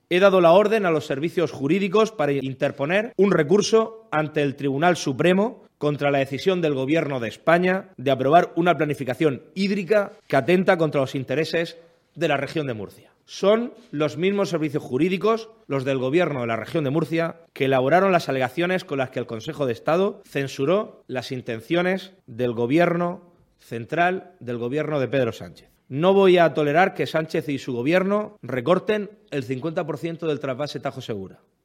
He dado la orden a los servicios jurídicos para interponer un recurso ante el Tribunal Supremo contra la decisión del Gobierno de España de aprobar una planificación hídrica que atenta contra los intereses de la región de Murcia. Son los mismos servicios jurídicos, los del Gobierno de la región de Murcia, que elaboraron las alegaciones con las que el Consejo de Estado censuró las intenciones del Gobierno central, del Gobierno de Pedro Sánchez. No voy a tolerar que Sánchez y su Gobierno recorten el 50% del trasvase Tajo Segura.